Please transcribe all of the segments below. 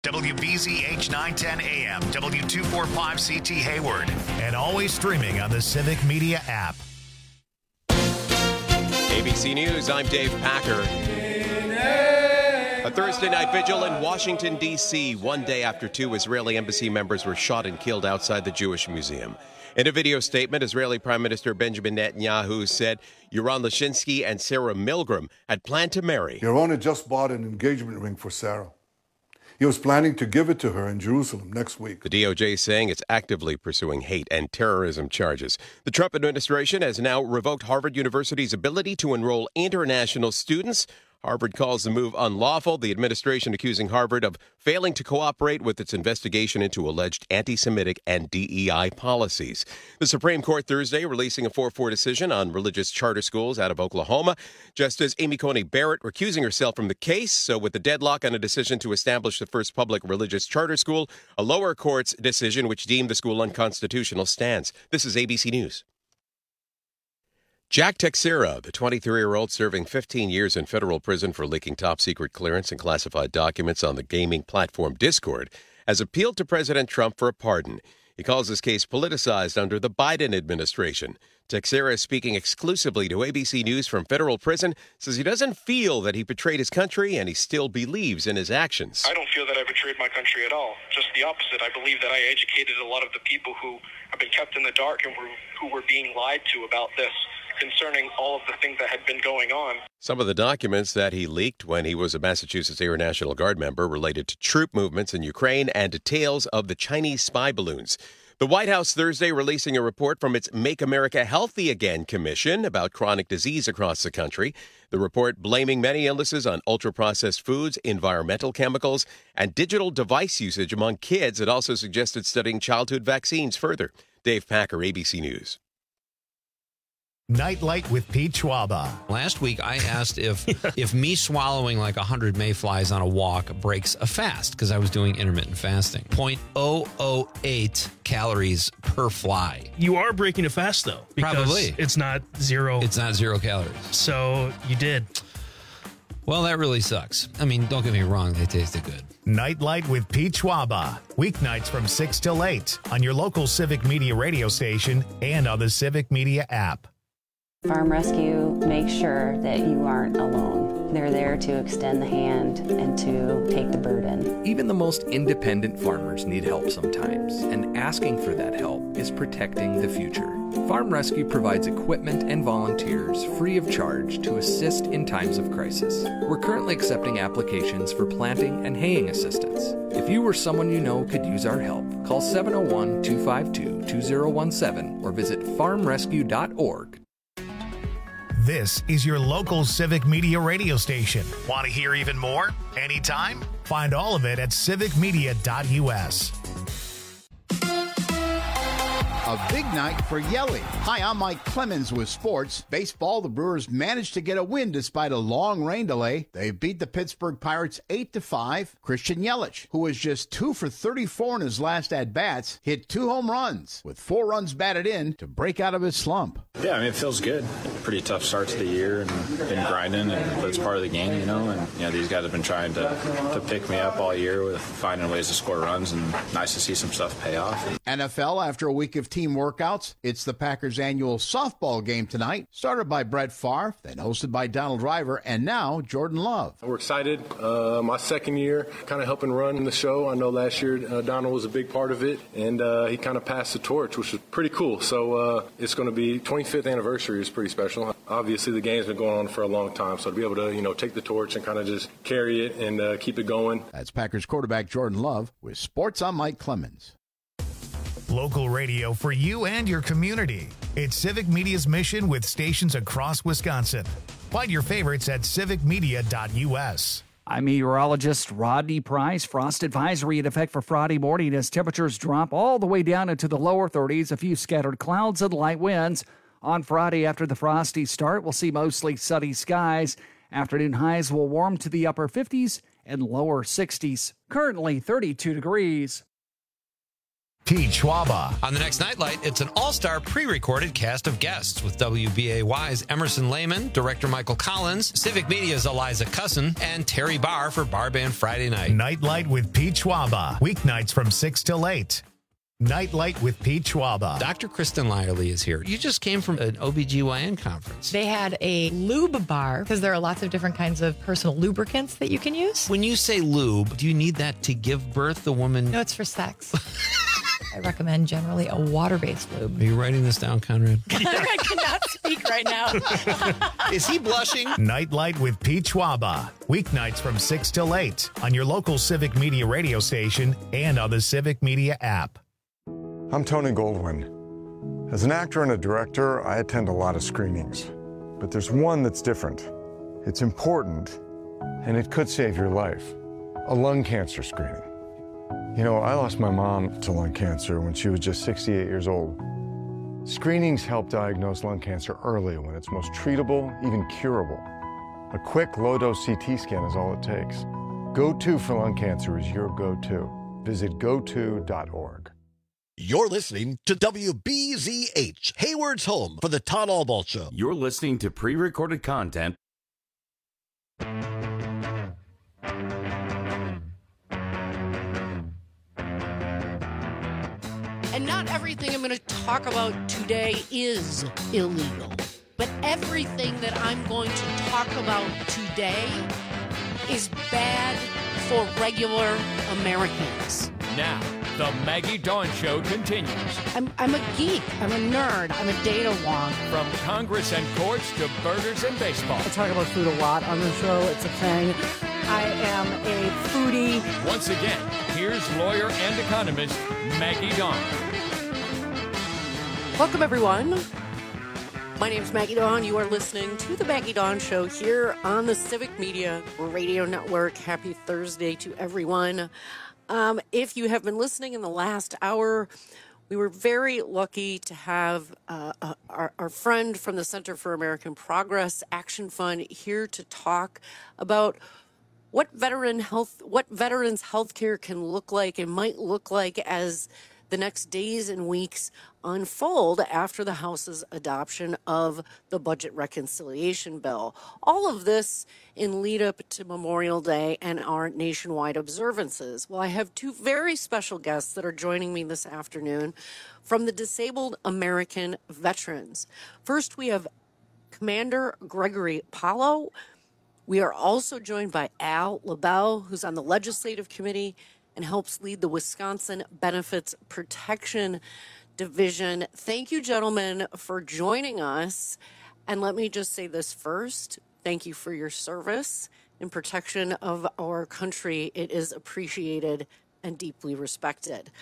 WBZH 910 AM, W245CT Hayward, and always streaming on the Civic Media app. ABC News, I'm Dave Packer. A Thursday night vigil in Washington, D.C., one day after two Israeli embassy members were shot and killed outside the Jewish Museum. In a video statement, Israeli Prime Minister Benjamin Netanyahu said Yaron Lashinsky and Sarah Milgram had planned to marry. Yaron had just bought an engagement ring for Sarah. He was planning to give it to her in Jerusalem next week. The DOJ saying it's actively pursuing hate and terrorism charges. The Trump administration has now revoked Harvard University's ability to enroll international students. Harvard calls the move unlawful. The administration accusing Harvard of failing to cooperate with its investigation into alleged anti-Semitic and DEI policies. The Supreme Court Thursday releasing a 4-4 decision on religious charter schools out of Oklahoma. Justice Amy Coney Barrett recusing herself from the case. So with the deadlock on a decision to establish the first public religious charter school, a lower court's decision which deemed the school unconstitutional stands. This is ABC News. Jack Teixeira, the 23-year-old serving 15 years in federal prison for leaking top-secret clearance and classified documents on the gaming platform Discord, has appealed to President Trump for a pardon. He calls his case politicized under the Biden administration. Teixeira, speaking exclusively to ABC News from federal prison, says he doesn't feel that he betrayed his country and he still believes in his actions. I don't feel that I betrayed my country at all. Just the opposite. I believe that I educated a lot of the people who have been kept in the dark and who were being lied to about this, concerning all of the things that had been going on. Some of the documents that he leaked when he was a Massachusetts Air National Guard member related to troop movements in Ukraine and details of the Chinese spy balloons. The White House Thursday releasing a report from its Make America Healthy Again Commission about chronic disease across the country. The report blaming many illnesses on ultra-processed foods, environmental chemicals, and digital device usage among kids. It also suggested studying childhood vaccines further. Dave Packer, ABC News. Nightlight with Pete Schwaba. Last week, I asked if me swallowing like 100 mayflies on a walk breaks a fast, because I was doing intermittent fasting. 0.008 calories per fly. You are breaking a fast, though. Because Probably. It's not zero. It's not 0 calories. So you did. Well, that really sucks. I mean, don't get me wrong. They tasted good. Nightlight with Pete Schwaba. Weeknights from 6 till 8 on your local Civic Media radio station and on the Civic Media app. Farm Rescue makes sure that you aren't alone. They're there to extend the hand and to take the burden. Even the most independent farmers need help sometimes, and asking for that help is protecting the future. Farm Rescue provides equipment and volunteers free of charge to assist in times of crisis. We're currently accepting applications for planting and haying assistance. If you or someone you know could use our help, call 701-252-2017 or visit farmrescue.org. This is your local Civic Media radio station. Want to hear even more? Anytime? Find all of it at civicmedia.us. A big night for Yelly. Hi, I'm Mike Clemens with sports. Baseball, the Brewers managed to get a win despite a long rain delay. They beat the Pittsburgh Pirates 8-5. Christian Yelich, who was just 2 for 34 in his last at-bats, hit 2 home runs with 4 runs batted in to break out of his slump. Yeah, I mean, it feels good. Pretty tough start to the year and been grinding, but it's part of the game, you know. And these guys have been trying to pick me up all year with finding ways to score runs, and nice to see some stuff pay off. NFL, after a week of team workouts, it's the Packers' annual softball game tonight, started by Brett Favre, then hosted by Donald Driver, and now Jordan Love. We're excited. My second year kind of helping run the show. I know last year Donald was a big part of it, and he kind of passed the torch, which was pretty cool. So it's going to be 25th anniversary is pretty special. Obviously, the game's been going on for a long time, so to be able to take the torch and kind of just carry it and keep it going. That's Packers quarterback Jordan Love with Sports. I'm Mike Clemens. Local radio for you and your community. It's Civic Media's mission with stations across Wisconsin. Find your favorites at civicmedia.us. I'm meteorologist Rodney Price. Frost advisory in effect for Friday morning as temperatures drop all the way down into the lower 30s. A few scattered clouds and light winds. On Friday, after the frosty start, we'll see mostly sunny skies. Afternoon highs will warm to the upper 50s and lower 60s. Currently 32 degrees. Pete Schwaba. On the next Nightlight, it's an all-star pre-recorded cast of guests with WBAY's Emerson Lehman, director Michael Collins, Civic Media's Eliza Cussin, and Terry Barr for Bar Band Friday Night. Nightlight with Pete Schwaba. Weeknights from 6 till 8. Nightlight with Pete Schwaba. Dr. Kristen Lyerly is here. You just came from an OBGYN conference. They had a lube bar because there are lots of different kinds of personal lubricants that you can use. When you say lube, do you need that to give birth? The woman... No, it's for sex. I recommend generally a water-based lube. Are you writing this down, Conrad? I cannot speak right now. Is he blushing? Nightlight with Pete Schwaba. Weeknights from 6 till 8 on your local Civic Media radio station and on the Civic Media app. I'm Tony Goldwyn. As an actor and a director, I attend a lot of screenings. But there's one that's different. It's important, and it could save your life. A lung cancer screening. You know, I lost my mom to lung cancer when she was just 68 years old. Screenings help diagnose lung cancer early when it's most treatable, even curable. A quick, low-dose CT scan is all it takes. Go-To for lung cancer is your go-to. Visit goto.org. You're listening to WBZH, Hayward's home for the Todd Albaugh Show. You're listening to pre-recorded content. And not everything I'm going to talk about today is illegal. But everything that I'm going to talk about today is bad for regular Americans. Now, the Maggie Dawn Show continues. I'm a geek. I'm a nerd. I'm a data wonk. From Congress and courts to burgers and baseball. I talk about food a lot on the show. It's a thing. I am a foodie. Once again, here's lawyer and economist Maggie Dawn. Welcome, everyone. My name's Maggie Dawn. You are listening to the Maggie Dawn Show here on the Civic Media Radio Network. Happy Thursday to everyone. If you have been listening in the last hour, we were very lucky to have our friend from the Center for American Progress Action Fund here to talk about what veterans' healthcare can look like and might look like as the next days and weeks unfold after the House's adoption of the budget reconciliation bill. All of this in lead up to Memorial Day and our nationwide observances. Well, I have two very special guests that are joining me this afternoon from the Disabled American Veterans. First, we have Commander Gregory Paulo. We are also joined by Al LaBelle, who's on the Legislative Committee and helps lead the Wisconsin Benefits Protection Division. Thank you, gentlemen, for joining us. And let me just say this first. Thank you for your service in protection of our country. It is appreciated and deeply respected.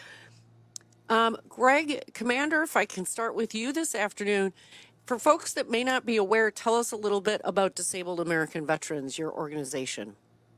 Greg, Commander, if I can start with you this afternoon. For folks that may not be aware, tell us a little bit about Disabled American Veterans, your organization.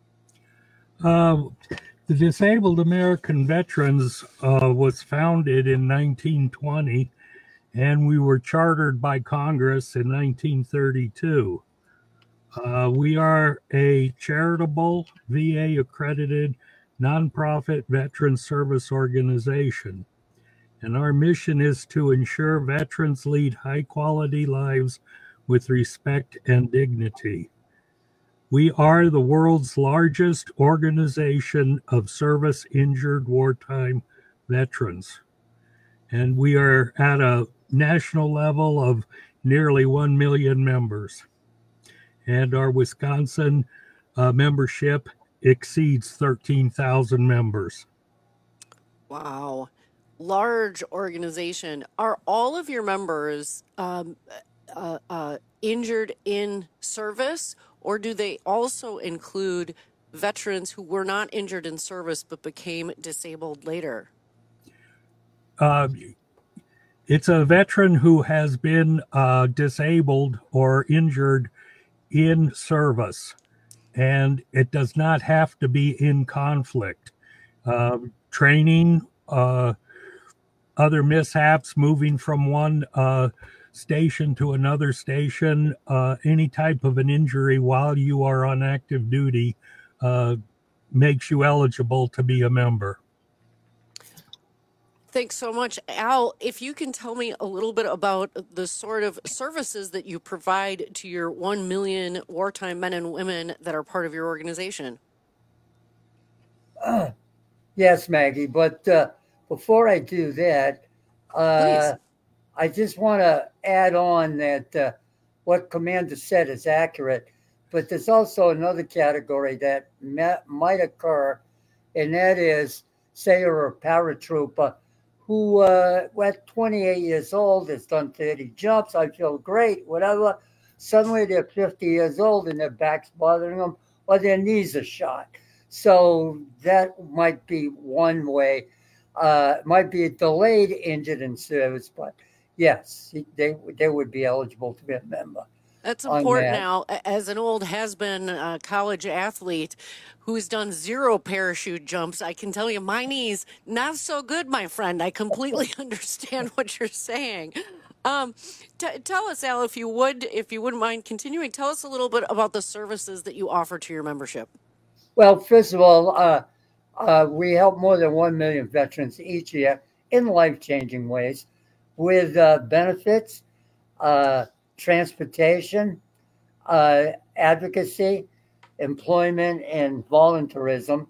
The Disabled American Veterans was founded in 1920, and we were chartered by Congress in 1932. We are a charitable, VA-accredited, nonprofit veteran service organization, and our mission is to ensure veterans lead high-quality lives with respect and dignity. We are the world's largest organization of service-injured wartime veterans. And we are at a national level of nearly 1 million members. And our Wisconsin membership exceeds 13,000 members. Wow. Large organization. Are all of your members injured in service? Or do they also include veterans who were not injured in service but became disabled later? It's a veteran who has been disabled or injured in service, and it does not have to be in conflict. Training, other mishaps, moving from one station to another station, any type of an injury while you are on active duty makes you eligible to be a member. Thanks so much. Al, if you can tell me a little bit about the sort of services that you provide to your 1 million wartime men and women that are part of your organization. Yes, Maggie, but before I do that, I just want to add on that what Commander said is accurate, but there's also another category that might occur, and that is, say you're a paratrooper who at 28 years old has done 30 jumps, I feel great, whatever. Suddenly they're 50 years old and their back's bothering them or their knees are shot. So that might be one way. Might be a delayed injured in service, but yes, they would be eligible to be a member. That's important now. As an old has-been college athlete who's done 0 parachute jumps, I can tell you my knees, not so good, my friend. I completely understand what you're saying. Tell us, Al, if you wouldn't mind continuing, tell us a little bit about the services that you offer to your membership. Well, first of all, we help more than 1 million veterans each year in life-changing ways with benefits, transportation, advocacy, employment, and volunteerism.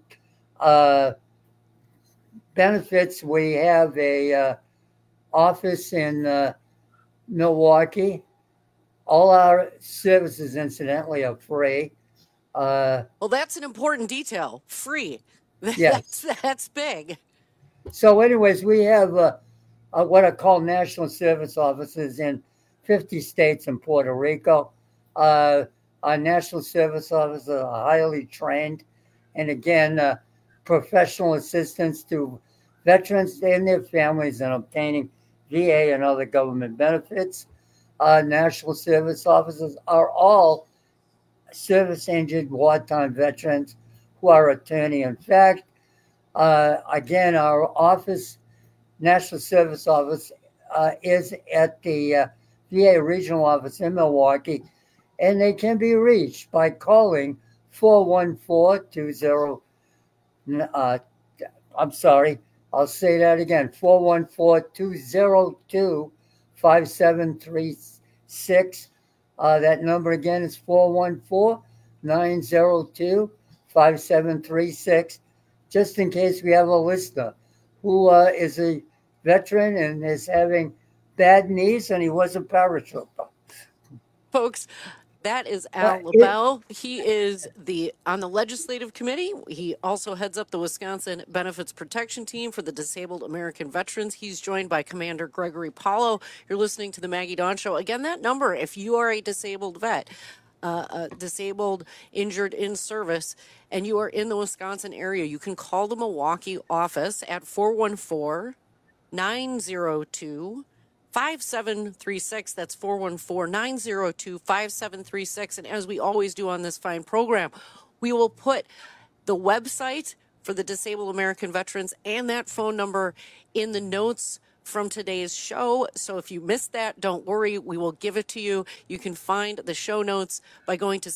Benefits, we have a office in Milwaukee. All our services, incidentally, are free. Well, that's an important detail. Free. Yes. That's big. So anyways, we have what I call national service offices in 50 states and Puerto Rico. Our national service officers are highly trained and, again, professional assistance to veterans and their families in obtaining VA and other government benefits. National service officers are all service-injured wartime veterans who are attorney. In fact, again, our office, National Service Office, is at the VA Regional Office in Milwaukee, and they can be reached by calling 414-20. I'm sorry, I'll say that again, 414-202-5736. That number again is 414-902-5736, just in case we have a listener who is a veteran and is having bad knees and he was a paratrooper. Folks, that is Al LaBelle. He is on the legislative committee. He also heads up the Wisconsin Benefits Protection Team for the Disabled American Veterans. He's joined by Commander Gregory Paulo. You're listening to the Maggie Dawn Show. Again, that number, if you are a disabled vet, disabled, injured in service, and you are in the Wisconsin area, you can call the Milwaukee office at 414-902-5736. That's 414-902-5736. And as we always do on this fine program, we will put the website for the Disabled American Veterans and that phone number in the notes from today's show. So if you missed that, don't worry, we will give it to you. You can find the show notes by going to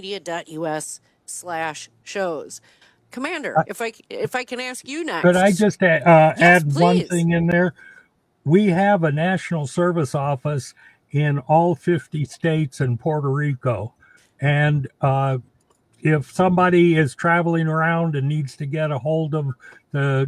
civicmedia.us/shows. Commander, if I can ask you next. Could I just add one thing in there? We have a national service office in all 50 states and Puerto Rico. And if somebody is traveling around and needs to get a hold of the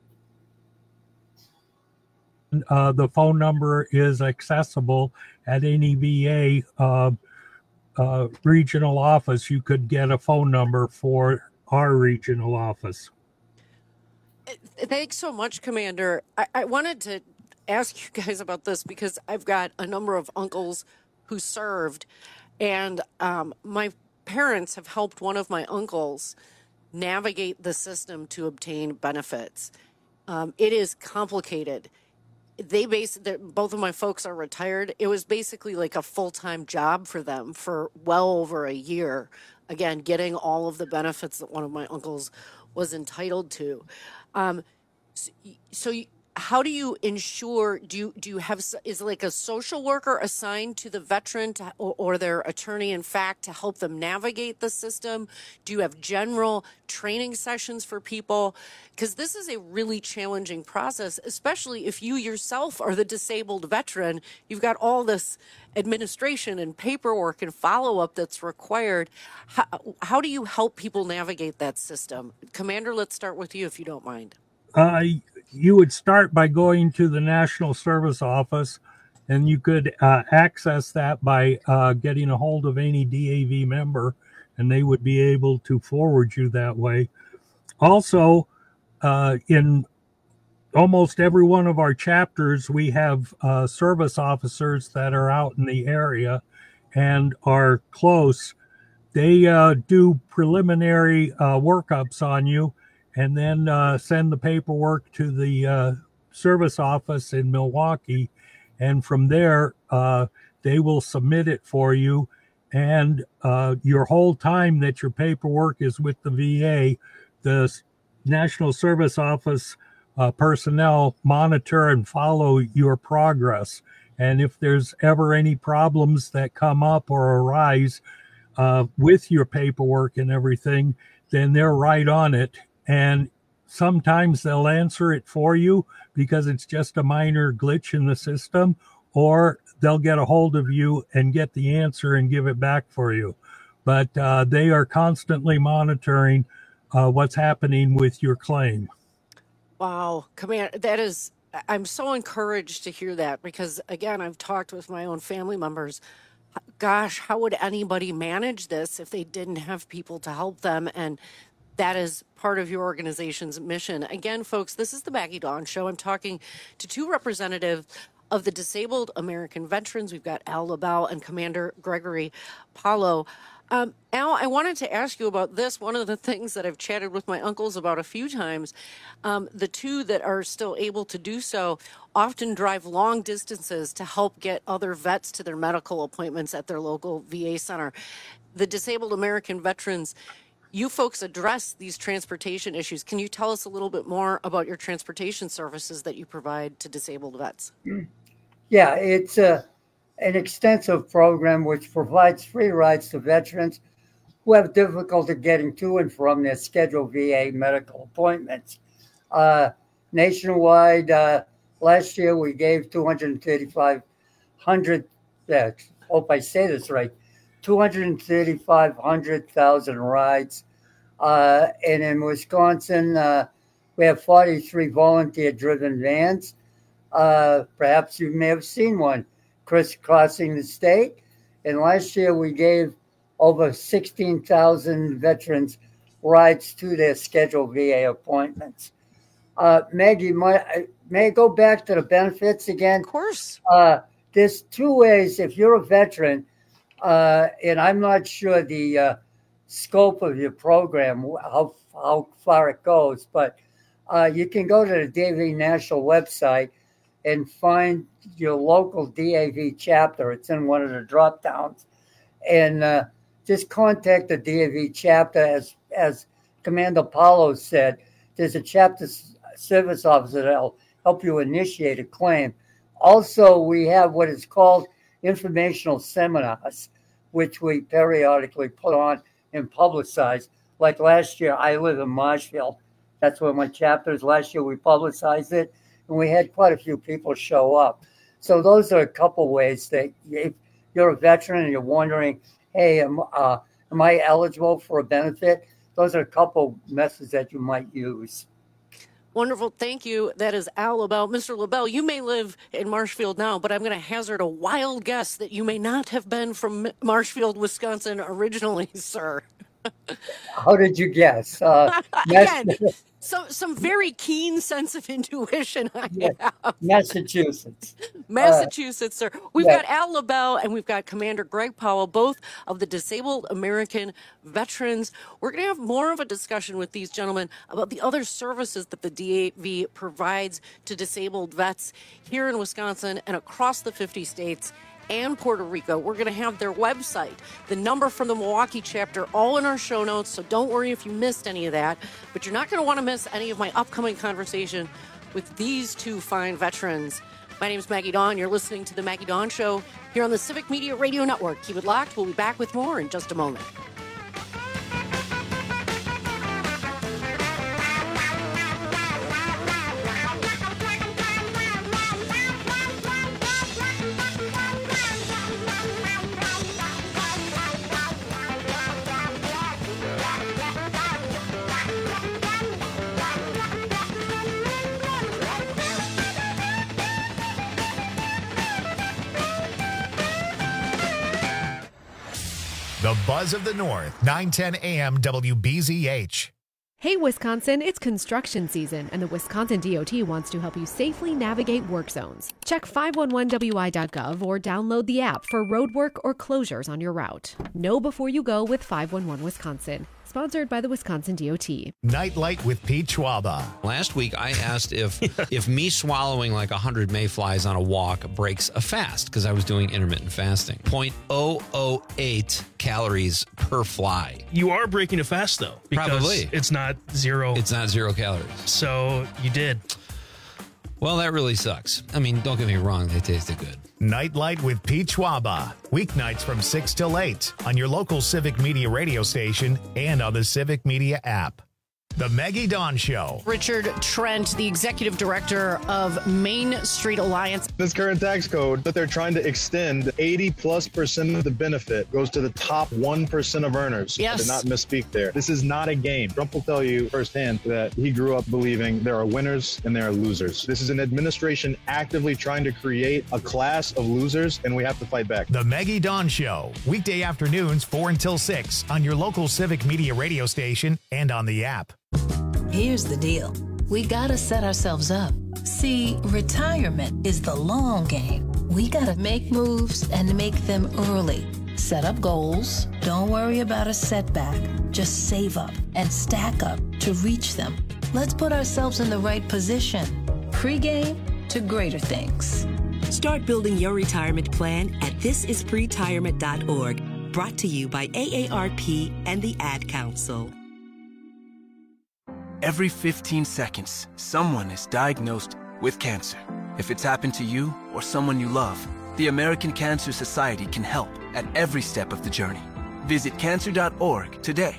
phone number is accessible at any VA regional office. You could get a phone number for our regional office. Thanks so much, Commander. I wanted to ask you guys about this because I've got a number of uncles who served, and my parents have helped one of my uncles navigate the system to obtain benefits. It is complicated. Both of my folks are retired. It was basically like a full-time job for them for well over a year. Again, getting all of the benefits that one of my uncles was entitled to. how do you ensure, do you have, is like a social worker assigned to the veteran or their attorney, in fact, to help them navigate the system? Do you have general training sessions for people? Because this is a really challenging process, especially if you yourself are the disabled veteran. You've got all this administration and paperwork and follow-up that's required. How do you help people navigate that system? Commander, let's start with you, if you don't mind. You would start by going to the National Service Office, and you could access that by getting a hold of any DAV member, and they would be able to forward you that way. Also, in almost every one of our chapters, we have service officers that are out in the area and are close. They do preliminary workups on you, and then send the paperwork to the service office in Milwaukee. And from there, they will submit it for you. And your whole time that your paperwork is with the VA, the National Service Office personnel monitor and follow your progress. And if there's ever any problems that come up or arise with your paperwork and everything, then they're right on it. And sometimes they'll answer it for you because it's just a minor glitch in the system, or they'll get a hold of you and get the answer and give it back for you. But they are constantly monitoring what's happening with your claim. Wow, Commander, I'm so encouraged to hear that because, again, I've talked with my own family members. Gosh, how would anybody manage this if they didn't have people to help them? And that is part of your organization's mission. Again, folks, this is the Maggie Dawn Show. I'm talking to two representatives of the Disabled American Veterans. We've got Al LaBelle and Commander Gregory Paulo. Al, I wanted to ask you about this. One of the things that I've chatted with my uncles about a few times, the two that are still able to do so often drive long distances to help get other vets to their medical appointments at their local VA center. The Disabled American Veterans, you folks address these transportation issues. Can you tell us a little bit more about your transportation services that you provide to disabled vets? Yeah, it's an extensive program which provides free rides to veterans who have difficulty getting to and from their scheduled VA medical appointments. Nationwide, last year we gave 235,000 rides. And in Wisconsin, we have 43 volunteer-driven vans. Perhaps you may have seen one crisscrossing the state. And last year, we gave over 16,000 veterans rides to their scheduled VA appointments. Maggie, may I go back to the benefits again? Of course. There's two ways. If you're a veteran, and I'm not sure the scope of your program, how far it goes, but you can go to the DAV National website and find your local DAV chapter. It's in one of the drop downs. And just contact the DAV chapter. As Commander Paulo said, there's a chapter service officer that'll help you initiate a claim. Also, we have what is called informational seminars, which we periodically put on and publicize. Like last year, I live in Marshfield. That's where my chapter is. Last year, we publicized it, and we had quite a few people show up. So those are a couple ways that if you're a veteran and you're wondering, hey, am I eligible for a benefit? Those are a couple methods that you might use. Wonderful. Thank you. That is Al LaBelle. Mr. LaBelle, you may live in Marshfield now, but I'm going to hazard a wild guess that you may not have been from Marshfield, Wisconsin originally, sir. How did you guess? Again, some very keen sense of intuition I have. Massachusetts. Sir. We've got Al LaBelle and we've got Commander Greg Powell, both of the Disabled American Veterans. We're going to have more of a discussion with these gentlemen about the other services that the DAV provides to disabled vets here in Wisconsin and across the 50 states and Puerto Rico. We're going to have their website, the number from the Milwaukee chapter, all in our show notes. So don't worry if you missed any of that. But you're not going to want to miss any of my upcoming conversation with these two fine veterans. My name is Maggie Dawn. You're listening to The Maggie Dawn Show here on the Civic Media Radio Network. Keep it locked. We'll be back with more in just a moment. The Buzz of the North, 910 AM WBZH. Hey, Wisconsin, it's construction season, and the Wisconsin DOT wants to help you safely navigate work zones. Check 511wi.gov or download the app for roadwork or closures on your route. Know before you go with 511 Wisconsin. Sponsored by the Wisconsin DOT. Nightlight with Pete Schwaba. Last week, I asked if me swallowing like 100 mayflies on a walk breaks a fast, because I was doing intermittent fasting. 0.008 calories per fly. You are breaking a fast, though. Because Probably. it's not zero. It's not 0 calories. So you did. Well, that really sucks. I mean, don't get me wrong, they tasted good. Nightlight with Pete Schwaba. Weeknights from 6 till 8 on your local Civic Media radio station and on the Civic Media app. The Maggie Dawn Show. Richard Trent, the executive director of Main Street Alliance. This current tax code that they're trying to extend, 80+% of the benefit goes to the top 1% of earners. Yes. I did not misspeak there. This is not a game. Trump will tell you firsthand that he grew up believing there are winners and there are losers. This is an administration actively trying to create a class of losers, and we have to fight back. The Maggie Dawn Show. Weekday afternoons 4 until 6 on your local Civic Media radio station and on the app. Here's the deal. We gotta set ourselves up. See, retirement is the long game. We gotta make moves and make them early. Set up goals. Don't worry about a setback. Just save up and stack up to reach them. Let's put ourselves in the right position. Pre-game to greater things. Start building your retirement plan at thisispretirement.org. Brought to you by AARP and the Ad Council. Every 15 seconds, someone is diagnosed with cancer. If it's happened to you or someone you love, the American Cancer Society can help at every step of the journey. Visit cancer.org today.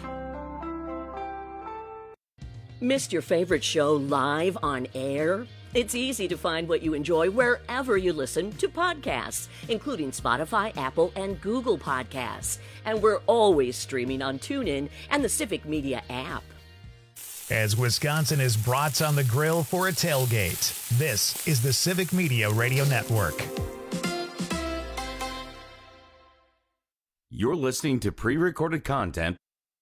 Missed your favorite show live on air? It's easy to find what you enjoy wherever you listen to podcasts, including Spotify, Apple, and Google Podcasts. And we're always streaming on TuneIn and the Civic Media app. As Wisconsin is brats on the grill for a tailgate, this is the Civic Media Radio Network. You're listening to pre-recorded content.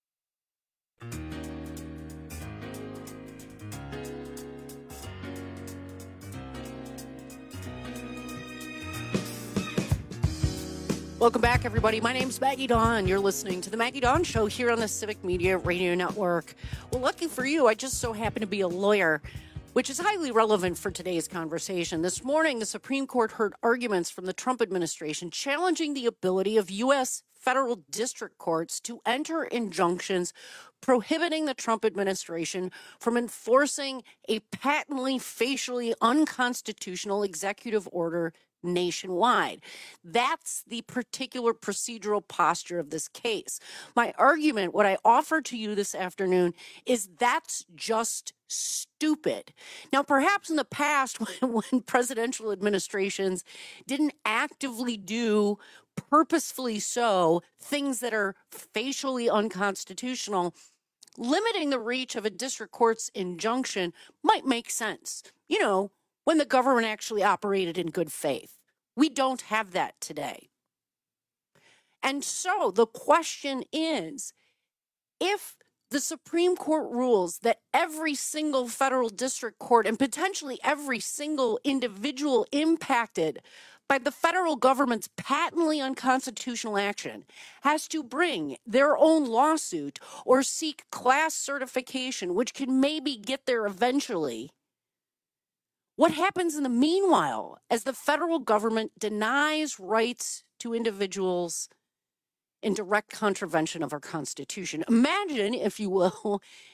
Welcome back, everybody. My name's Maggie Dawn. You're listening to The Maggie Dawn Show here on the Civic Media Radio Network. Well, lucky for you, I just so happen to be a lawyer, which is highly relevant for today's conversation. This morning, the Supreme Court heard arguments from the Trump administration challenging the ability of U.S. federal district courts to enter injunctions prohibiting the Trump administration from enforcing a patently, facially unconstitutional executive order nationwide. That's the particular procedural posture of this case. My argument, what I offer to you this afternoon, is that's just stupid. Now, perhaps in the past, when presidential administrations didn't actively do, purposefully so, things that are facially unconstitutional, limiting the reach of a district court's injunction might make sense. You know, when the government actually operated in good faith. We don't have that today. And so the question is, if the Supreme Court rules that every single federal district court and potentially every single individual impacted by the federal government's patently unconstitutional action has to bring their own lawsuit or seek class certification, which can maybe get there eventually, what happens in the meanwhile as the federal government denies rights to individuals in direct contravention of our Constitution? Imagine, if you will,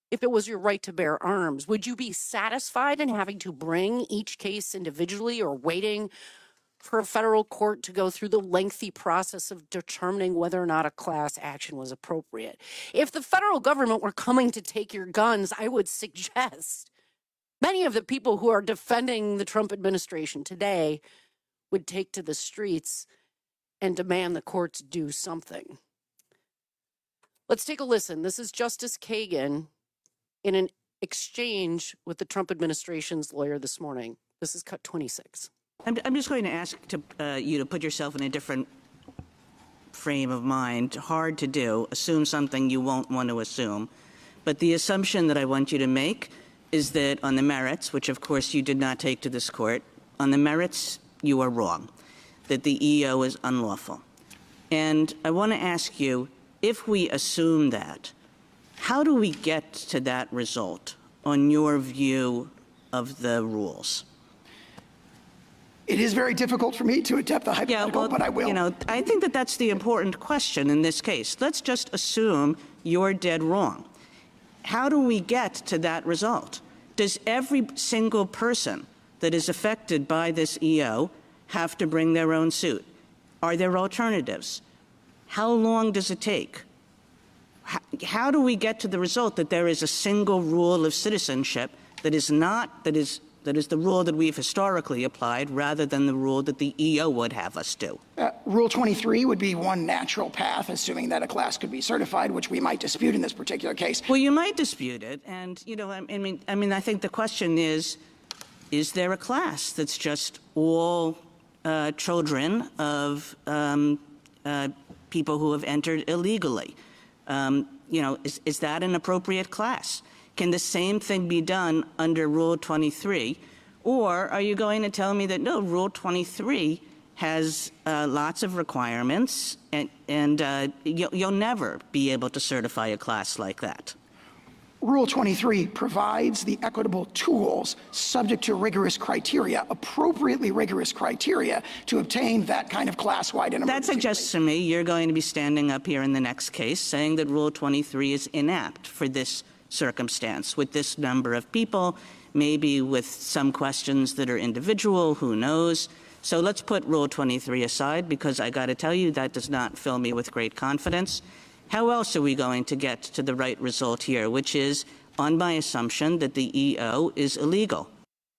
if it was your right to bear arms? Would you be satisfied in having to bring each case individually or waiting for a federal court to go through the lengthy process of determining whether or not a class action was appropriate? If the federal government were coming to take your guns, I would suggest many of the people who are defending the Trump administration today would take to the streets and demand the courts do something. Let's take a listen. This is Justice Kagan in an exchange with the Trump administration's lawyer this morning. This is cut 26. I'm just going to ask you to put yourself in a different frame of mind. Hard to do. Assume something you won't want to assume. But the assumption that I want you to make is that on the merits, which of course you did not take to this court, on the merits you are wrong, that the EO is unlawful. And I want to ask you, if we assume that, how do we get to that result on your view of the rules? It is very difficult for me to attempt the hypothetical, but I will. You know, I think that that's the important question in this case. Let's just assume you're dead wrong. How do we get to that result? Does every single person that is affected by this EO have to bring their own suit? Are there alternatives? How long does it take? How do we get to the result that there is a single rule of citizenship that is the rule that we've historically applied rather than the rule that the EO would have us do? Rule 23 would be one natural path, assuming that a class could be certified, which we might dispute in this particular case. Well, you might dispute it, and I think the question is there a class that's just all children of people who have entered illegally? Is that an appropriate class? Can the same thing be done under Rule 23? Or are you going to tell me that, no, Rule 23 has lots of requirements and you'll never be able to certify a class like that? Rule 23 provides the equitable tools subject to rigorous criteria, appropriately rigorous criteria, to obtain that kind of class-wide and That suggests to me you're going to be standing up here in the next case saying that Rule 23 is inapt for this circumstance, with this number of people, maybe with some questions that are individual, who knows. So let's put Rule 23 aside, because I got to tell you that does not fill me with great confidence. How else are we going to get to the right result here, which is on my assumption that the EO is illegal?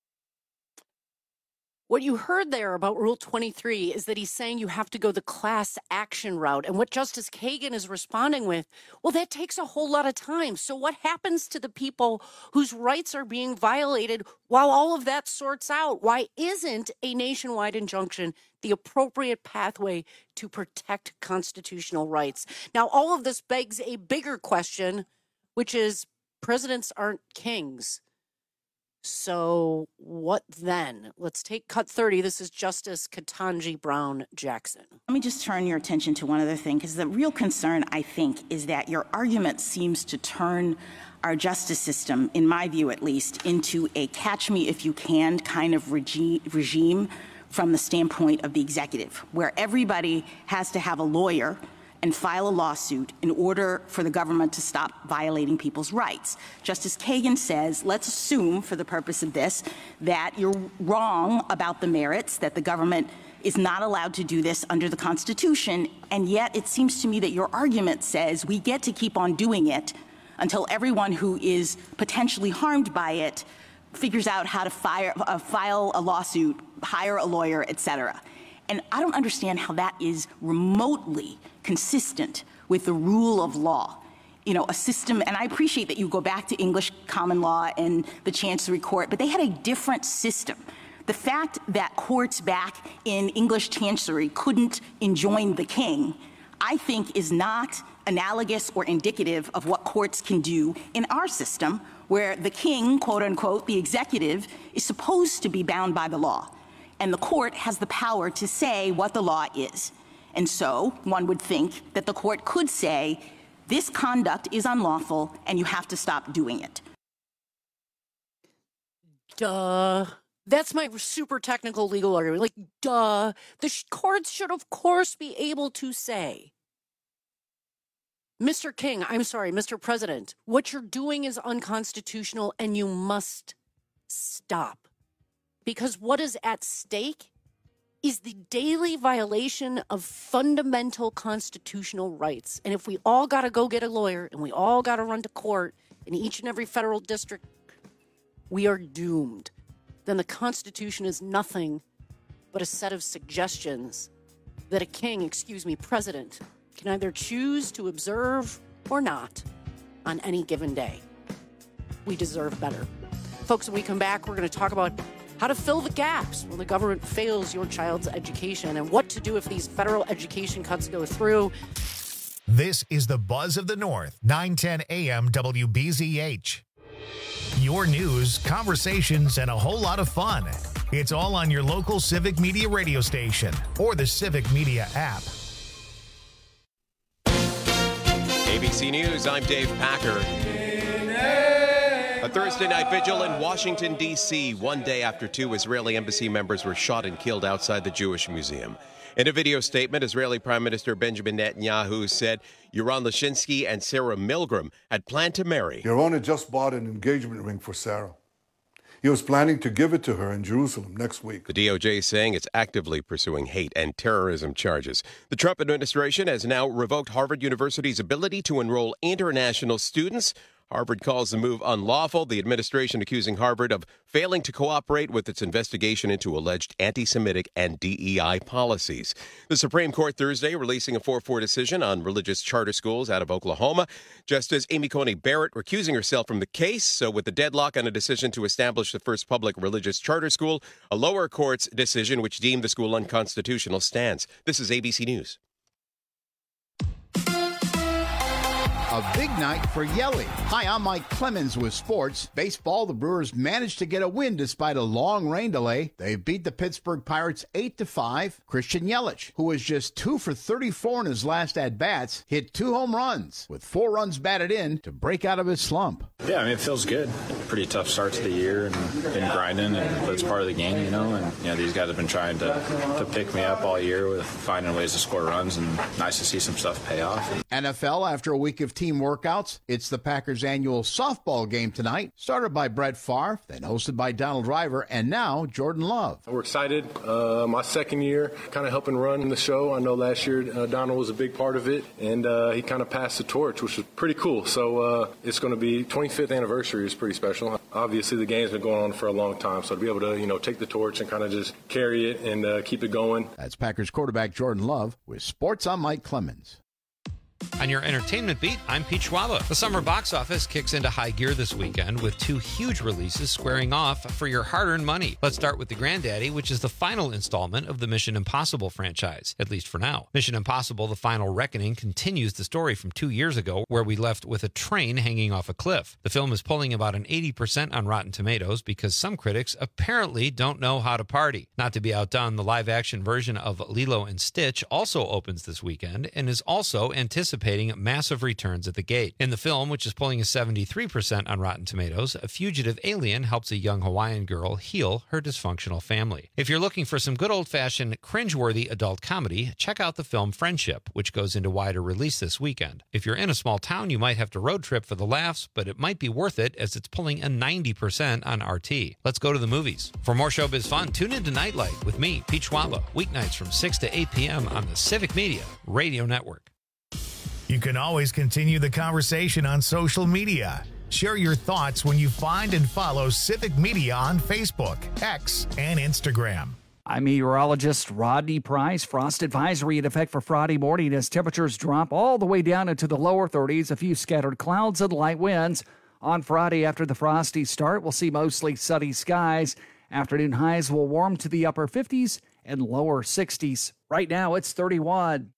What you heard there about Rule 23 is that he's saying you have to go the class action route. And what Justice Kagan is responding with, well, that takes a whole lot of time. So what happens to the people whose rights are being violated while all of that sorts out? Why isn't a nationwide injunction the appropriate pathway to protect constitutional rights? Now, all of this begs a bigger question, which is presidents aren't kings. So what then? Let's take cut 30. This is Justice Ketanji Brown Jackson. Let me just turn your attention to one other thing, because the real concern, I think, is that your argument seems to turn our justice system, in my view at least, into a catch-me-if-you-can kind of regime from the standpoint of the executive, where everybody has to have a lawyer and file a lawsuit in order for the government to stop violating people's rights. Justice Kagan says, let's assume for the purpose of this that you're wrong about the merits, that the government is not allowed to do this under the Constitution, and yet it seems to me that your argument says we get to keep on doing it until everyone who is potentially harmed by it figures out how to file a lawsuit, hire a lawyer, et cetera. And I don't understand how that is remotely consistent with the rule of law. You know, a system, and I appreciate that you go back to English common law and the Chancery Court, but they had a different system. The fact that courts back in English Chancery couldn't enjoin the king, I think, is not analogous or indicative of what courts can do in our system, where the king, quote unquote, the executive, is supposed to be bound by the law. And the court has the power to say what the law is. And so one would think that the court could say, this conduct is unlawful and you have to stop doing it. Duh. That's my super technical legal argument. Like, duh. The courts should, of course, be able to say, Mr. King, I'm sorry, Mr. President, what you're doing is unconstitutional and you must stop. Because what is at stake is the daily violation of fundamental constitutional rights. And if we all got to go get a lawyer and we all got to run to court in each and every federal district, we are doomed. Then the Constitution is nothing but a set of suggestions that a president, can either choose to observe or not on any given day. We deserve better. Folks, when we come back, we're going to talk about how to fill the gaps when the government fails your child's education and what to do if these federal education cuts go through. This is the Buzz of the North, 910 AM WBZH. Your news, conversations, and a whole lot of fun. It's all on your local Civic Media radio station or the Civic Media app. ABC News, I'm Dave Packer. A Thursday night vigil in Washington, D.C., one day after 2 Israeli embassy members were shot and killed outside the Jewish Museum. In a video statement, Israeli Prime Minister Benjamin Netanyahu said Yaron Lashinsky and Sarah Milgram had planned to marry. Yaron had just bought an engagement ring for Sarah. He was planning to give it to her in Jerusalem next week. The DOJ saying it's actively pursuing hate and terrorism charges. The Trump administration has now revoked Harvard University's ability to enroll international students. Harvard calls the move unlawful, the administration accusing Harvard of failing to cooperate with its investigation into alleged anti-Semitic and DEI policies. The Supreme Court Thursday releasing a 4-4 decision on religious charter schools out of Oklahoma. Justice Amy Coney Barrett recusing herself from the case. So with the deadlock on a decision to establish the first public religious charter school, a lower court's decision which deemed the school unconstitutional stands. This is ABC News. A big night for Yelly. Hi, I'm Mike Clemens with sports. Baseball, the Brewers managed to get a win despite a long rain delay. They beat the Pittsburgh Pirates 8-5. Christian Yelich, who was just 2 for 34 in his last at-bats, hit 2 home runs with 4 runs batted in to break out of his slump. Yeah, I mean, it feels good. Pretty tough start to the year and been grinding, but it's part of the game, you know. And, these guys have been trying to pick me up all year with finding ways to score runs, and nice to see some stuff pay off. NFL, after a week of team workouts, it's the Packers' annual softball game tonight, started by Brett Favre, then hosted by Donald Driver, and now Jordan Love. We're excited. My second year kind of helping run the show. I know last year Donald was a big part of it, and he kind of passed the torch, which was pretty cool. So it's going to be 25th anniversary is pretty special. Obviously, the game's been going on for a long time, so to be able to, take the torch and kind of just carry it and keep it going. That's Packers quarterback Jordan Love with Sports. I'm Mike Clemens. On your entertainment beat, I'm Pete Schwaba. The summer box office kicks into high gear this weekend with 2 huge releases squaring off for your hard-earned money. Let's start with The Granddaddy, which is the final installment of the Mission Impossible franchise, at least for now. Mission Impossible: The Final Reckoning continues the story from 2 years ago, where we left with a train hanging off a cliff. The film is pulling about an 80% on Rotten Tomatoes because some critics apparently don't know how to party. Not to be outdone, the live-action version of Lilo and Stitch also opens this weekend and is also anticipating massive returns at the gate. In the film, which is pulling a 73% on Rotten Tomatoes, a fugitive alien helps a young Hawaiian girl heal her dysfunctional family. If you're looking for some good old-fashioned, cringeworthy adult comedy, check out the film Friendship, which goes into wider release this weekend. If you're in a small town, you might have to road trip for the laughs, but it might be worth it as it's pulling a 90% on RT. Let's go to the movies. For more showbiz fun, tune into Nightlight with me, Pete Schwaba, weeknights from 6 to 8 p.m. on the Civic Media Radio Network. You can always continue the conversation on social media. Share your thoughts when you find and follow Civic Media on Facebook, X, and Instagram. I'm meteorologist Rodney Price. Frost advisory in effect for Friday morning as temperatures drop all the way down into the lower 30s, a few scattered clouds and light winds. On Friday, after the frosty start, we'll see mostly sunny skies. Afternoon highs will warm to the upper 50s and lower 60s. Right now, it's 31.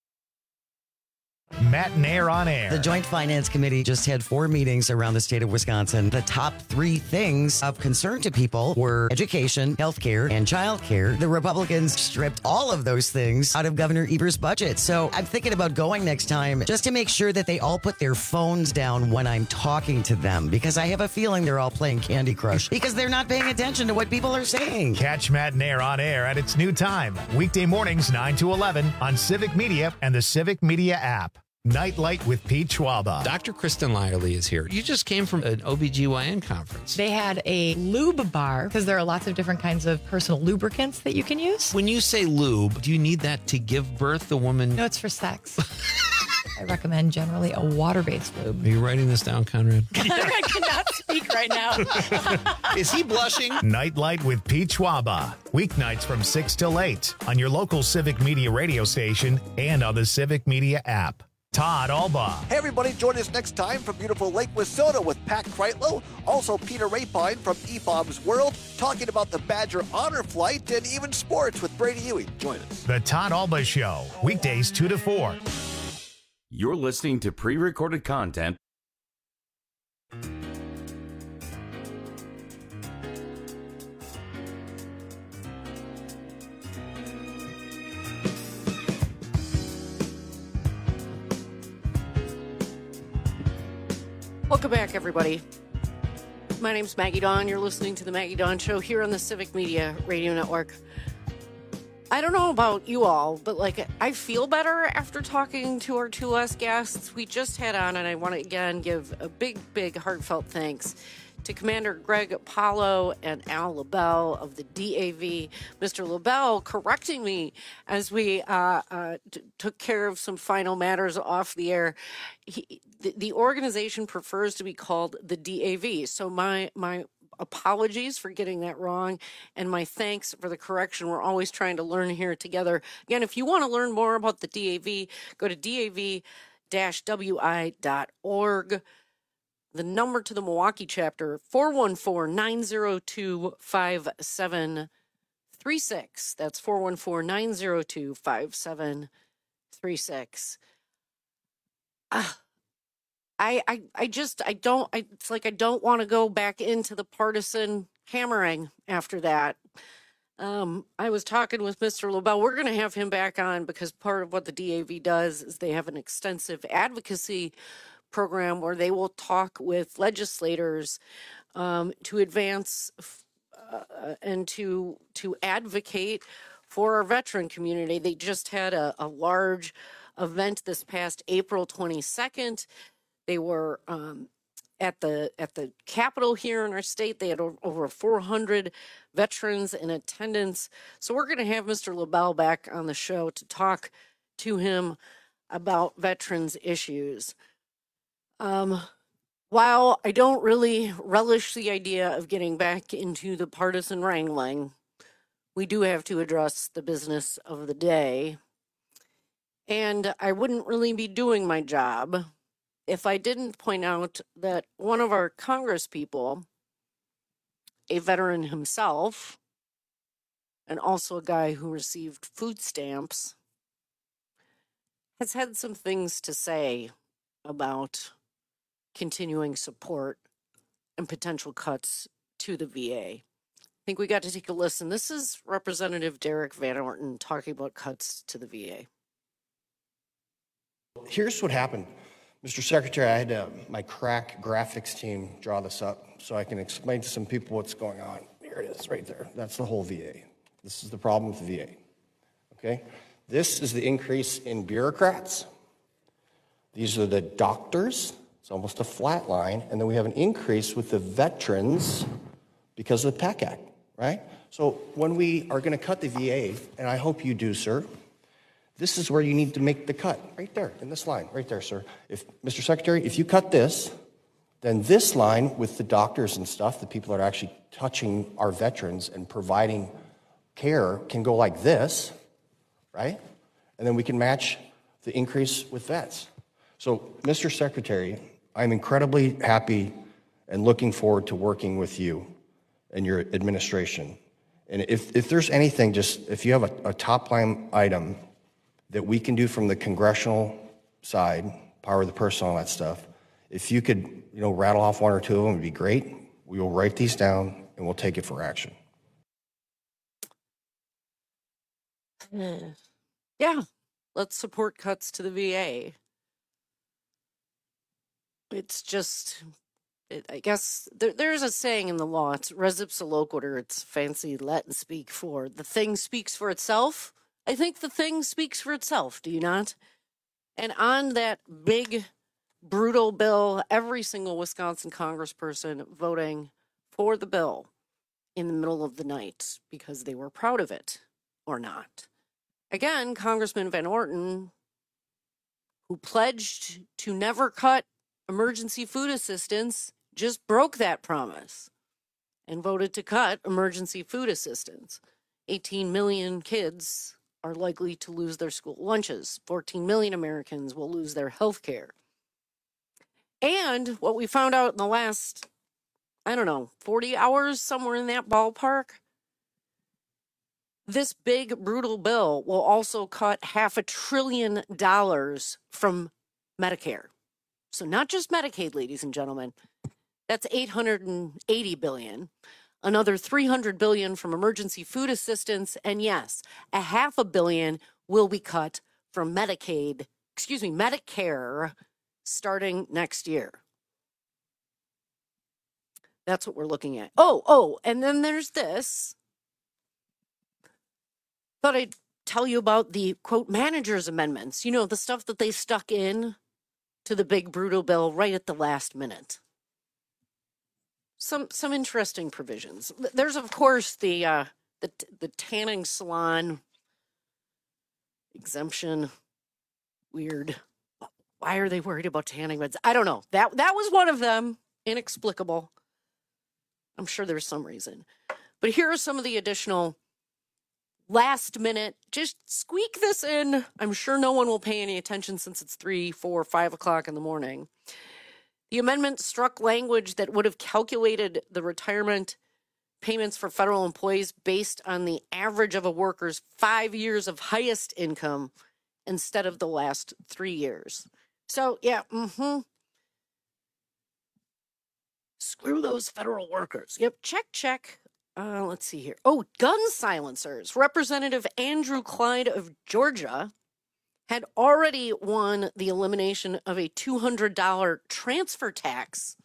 Matt Nair on air. The Joint Finance Committee just had 4 meetings around the state of Wisconsin. The top 3 things of concern to people were education, healthcare, and childcare. The Republicans stripped all of those things out of Governor Evers' budget. So I'm thinking about going next time just to make sure that they all put their phones down when I'm talking to them, because I have a feeling they're all playing Candy Crush because they're not paying attention to what people are saying. Catch Matt Nair on air at its new time, weekday mornings 9 to 11 on Civic Media and the Civic Media app. Nightlight with Pete Schwaba. Dr. Kristen Lyerly is here. You just came from an OBGYN conference. They had a lube bar because there are lots of different kinds of personal lubricants that you can use. When you say lube, do you need that to give birth? The woman? No, it's for sex. I recommend generally a water-based lube. Are you writing this down, Conrad? I cannot speak right now. Is he blushing? Nightlight with Pete Schwaba. Weeknights from 6 till 8 on your local Civic Media radio station and on the Civic Media app. Todd Alba. Hey, everybody, join us next time from beautiful Lake Wissota with Pat Kreitlow, also Peter Rapine from eBob's World, talking about the Badger Honor Flight and even sports with Brady Ewing. Join us. The Todd Alba Show, weekdays 2 to 4. You're listening to pre-recorded content. Welcome back, everybody. My name's Maggie Dawn. You're listening to the Maggie Dawn Show here on the Civic Media Radio Network. I don't know about you all, but I feel better after talking to our two last guests we just had on, and I want to again give a big heartfelt thanks to Commander Greg Apollo and Al LaBelle of the DAV. Mr. LaBelle correcting me as we took care of some final matters off the air. The organization prefers to be called the DAV, so my apologies for getting that wrong, and my thanks for the correction. We're always trying to learn here together. Again, if you want to learn more about the DAV, go to dav-wi.org. The number to the Milwaukee chapter, 414-902-5736. That's 414-902-5736. It's like I don't want to go back into the partisan hammering after that. I was talking with Mr. LaBelle. We're going to have him back on because part of what the DAV does is they have an extensive advocacy program where they will talk with legislators to advance and to advocate for our veteran community. They just had a large event this past April 22nd. They were at the Capitol here in our state. They had over 400 veterans in attendance. So we're going to have Mr. LaBelle back on the show to talk to him about veterans issues. While I don't really relish the idea of getting back into the partisan wrangling, we do have to address the business of the day. And I wouldn't really be doing my job if I didn't point out that one of our congresspeople, a veteran himself, and also a guy who received food stamps, has had some things to say about continuing support and potential cuts to the VA. I think we got to take a listen. This is Representative Derek Van Orton talking about cuts to the VA. Here's what happened. Mr. Secretary, I had my crack graphics team draw this up so I can explain to some people what's going on. Here it is right there. That's the whole VA. This is the problem with the VA. Okay? This is the increase in bureaucrats. These are the doctors. It's almost a flat line. And then we have an increase with the veterans because of the PAC Act, right? So when we are going to cut the VA, and I hope you do, sir, this is where you need to make the cut, right there, in this line, right there, sir. If, Mr. Secretary, if you cut this, then this line with the doctors and stuff, the people that are actually touching our veterans and providing care can go like this, right? And then we can match the increase with vets. So, Mr. Secretary, I'm incredibly happy and looking forward to working with you and your administration. And if there's anything, just if you have a top line item that we can do from the congressional side, power of the purse and all that stuff, if you could, rattle off one or two of them, it'd be great. We will write these down and we'll take it for action. Yeah, let's support cuts to the VA. It's just, I guess, there's a saying in the law, it's res ipsa loquitur, it's fancy Latin speak for, the thing speaks for itself. I think the thing speaks for itself, do you not? And on that big, brutal bill, every single Wisconsin congressperson voting for the bill in the middle of the night because they were proud of it or not. Again, Congressman Van Orten, who pledged to never cut emergency food assistance, just broke that promise and voted to cut emergency food assistance. 18 million kids are likely to lose their school lunches. 14 million Americans will lose their health care. And what we found out in the last, 40 hours, somewhere in that ballpark, this big, brutal bill will also cut $500 billion from Medicare. So not just Medicaid, ladies and gentlemen. That's $880 billion. Another $300 billion from emergency food assistance. And yes, $500 million will be cut from Medicare starting next year. That's what we're looking at. Oh, and then there's this. Thought I'd tell you about the, quote, manager's amendments. You know, the stuff that they stuck in to the big brutal bill right at the last minute. Some interesting provisions. There's, of course, the tanning salon exemption. Weird. Why are they worried about tanning beds? I don't know. That was one of them. Inexplicable. I'm sure there's some reason. But here are some of the additional last minute. Just squeak this in. I'm sure no one will pay any attention since it's 3, 4, 5 o'clock in the morning. The amendment struck language that would have calculated the retirement payments for federal employees based on the average of a worker's 5 years of highest income instead of the last 3 years. So, yeah, screw those federal workers. Yep, check. Let's see here. Oh, gun silencers. Representative Andrew Clyde of Georgia had already won the elimination of a $200 transfer tax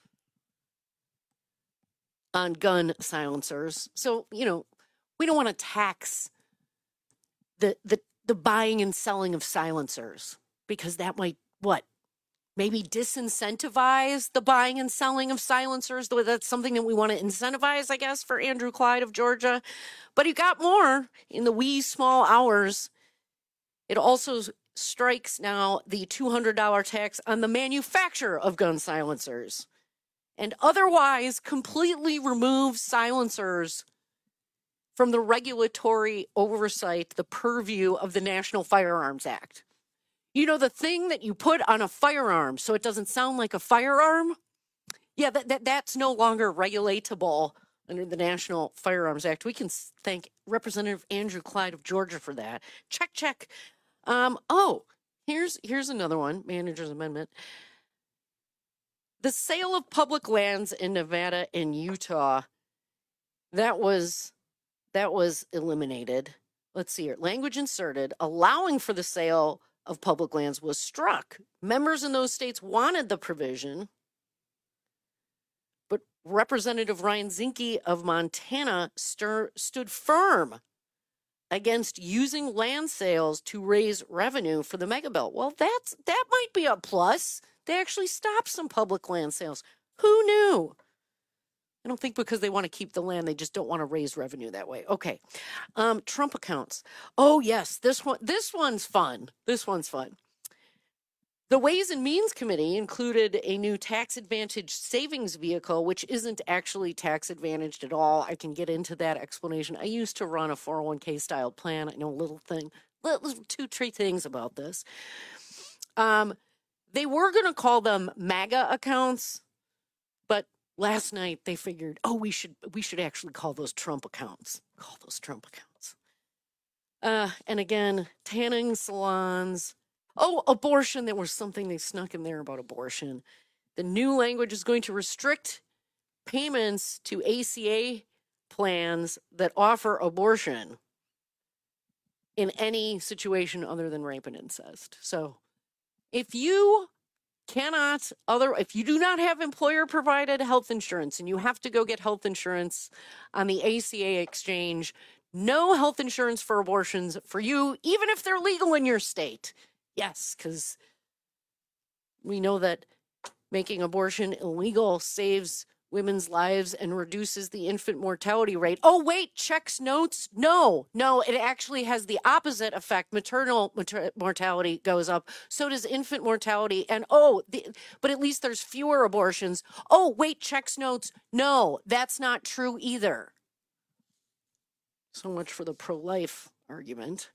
on gun silencers. So, we don't want to tax the buying and selling of silencers because that might, maybe disincentivize the buying and selling of silencers. That's something that we want to incentivize, I guess, for Andrew Clyde of Georgia. But he got more in the wee small hours. It also strikes now the $200 tax on the manufacture of gun silencers and otherwise completely removes silencers from the regulatory oversight, the purview of the National Firearms Act. You know, the thing that you put on a firearm so it doesn't sound like a firearm? Yeah, that's no longer regulatable under the National Firearms Act. We can thank Representative Andrew Clyde of Georgia for that. Check. Here's another one, manager's amendment. The sale of public lands in Nevada and Utah, that was eliminated. Let's see here. Language inserted, allowing for the sale of public lands was struck. Members in those states wanted the provision, but Representative Ryan Zinke of Montana stood firm against using land sales to raise revenue for the mega bill. Well, that might be a plus. They actually stopped some public land sales. Who knew? I don't think because they want to keep the land, they just don't want to raise revenue that way. Okay. Trump accounts. Oh, yes, this one's fun. The Ways and Means Committee included a new tax advantage savings vehicle, which isn't actually tax advantaged at all. I can get into that explanation. I used to run a 401k style plan. I know two, three things about this. They were going to call them MAGA accounts, but last night they figured, we should actually call those Trump accounts. And again, tanning salons. Oh, abortion. There was something they snuck in there about abortion. The new language is going to restrict payments to ACA plans that offer abortion in any situation other than rape and incest. So if you do not have employer provided health insurance and you have to go get health insurance on the ACA exchange, no health insurance for abortions for you, even if they're legal in your state. Yes, because We know that making abortion illegal saves women's lives and reduces the infant mortality rate. Oh, wait, checks notes? No, it actually has the opposite effect. Maternal mortality goes up. So does infant mortality. And but at least there's fewer abortions. Oh, wait, checks notes? No, that's not true either. So much for the pro-life argument.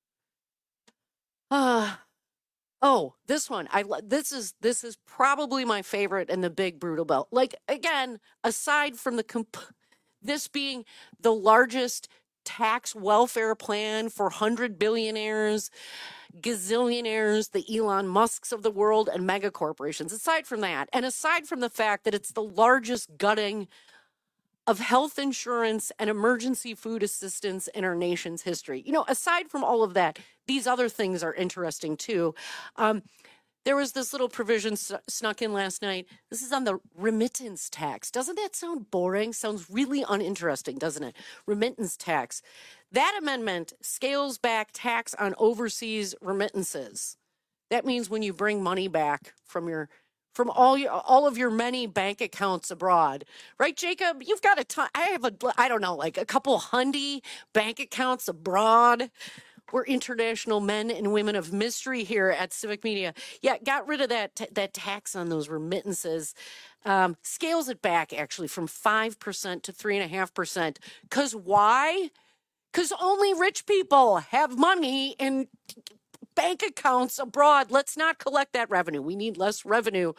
This one. This is probably my favorite in the big brutal bill. Like, again, aside from this being the largest tax welfare plan for 100 billionaires, gazillionaires, the Elon Musks of the world, and mega corporations. Aside from that, and aside from the fact that it's the largest gutting of health insurance and emergency food assistance in our nation's history. Aside from all of that, these other things are interesting too. There was this little provision snuck in last night. This is on the remittance tax. Doesn't that sound boring? Sounds really uninteresting, doesn't it? Remittance tax. That amendment scales back tax on overseas remittances. That means when you bring money back from all of your many bank accounts abroad, right, Jacob? You've got a ton. I have a couple hundy bank accounts abroad. We're international men and women of mystery here at Civic Media. Yeah, got rid of that tax on those remittances. Scales it back actually from 5% to 3.5%. Because why? Because only rich people have money in bank accounts abroad. Let's not collect that revenue. We need less revenue.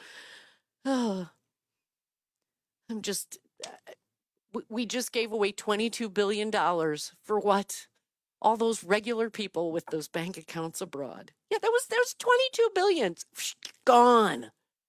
We just gave away $22 billion for what? All those regular people with those bank accounts abroad. Yeah, there's $22 billion gone.